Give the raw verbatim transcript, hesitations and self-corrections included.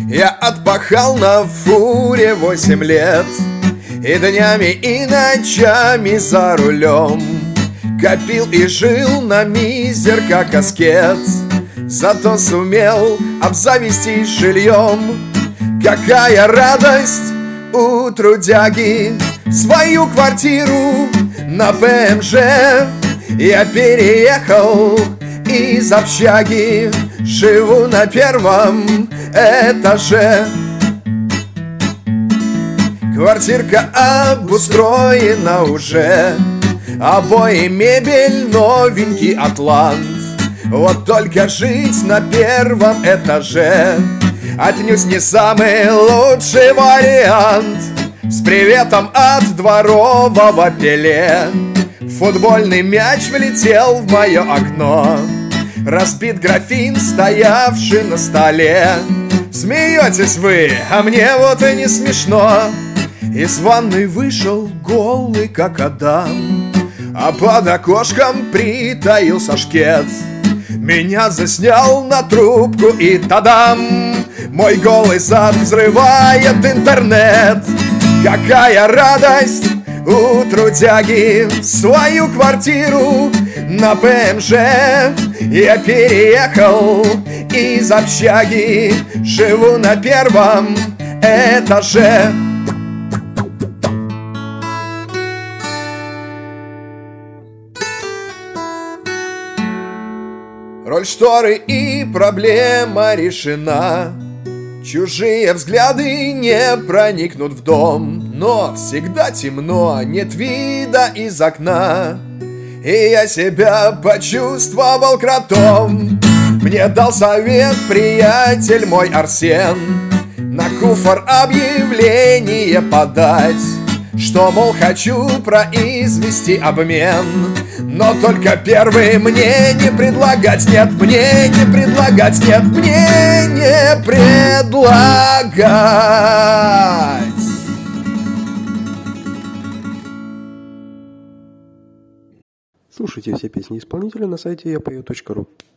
Я отпахал на фуре восемь лет, и днями, и ночами за рулем копил и жил на мизер, как аскет. Зато сумел обзавестись жильем. Какая радость у трудяги! В свою квартиру на бэ эм жэ я переехал из общаги. Живу на первом этаже. Квартирка обустроена уже, обои, мебель, новенький атлант. Вот только жить на первом этаже отнюдь не самый лучший вариант. С приветом от дворового Пеле футбольный мяч влетел в мое окно. Разбит графин, стоявший на столе. Смеетесь вы, а мне вот и не смешно. Из ванной вышел голый, как Адам, а под окошком притаился шкет. Меня заснял на трубку и тадам! Мой голый зад взрывает интернет. Какая радость у трудяги! В свою квартиру на бэ эм жэ я переехал из общаги. Живу на первом этаже. Роль шторы и проблема решена. Чужие взгляды не проникнут в дом, но всегда темно, нет вида из окна. И я себя почувствовал кротом. Мне дал совет приятель мой Арсен: на куфор объявление подать, что, мол, хочу произвести обмен. Но только первый мне не предлагать, нет, мне не предлагать, нет, мне не предлагать. Слушайте все песни исполнителя на сайте я пою точка ру.